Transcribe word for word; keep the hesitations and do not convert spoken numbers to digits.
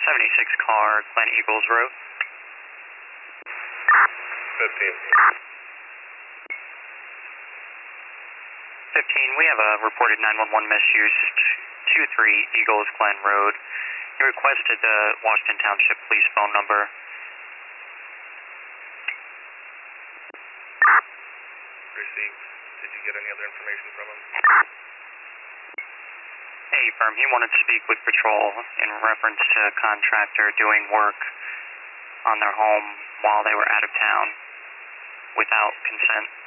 seventy-six car, Glen Eagles Road. fifteen. fifteen, we have a reported nine one one misuse, two three Eagles Glen Road. You requested the Washington Township Police phone number. Received. Did you get any other information from him? Hey, firm, he wanted to speak with patrol in reference to a contractor doing work on their home while they were out of town without consent.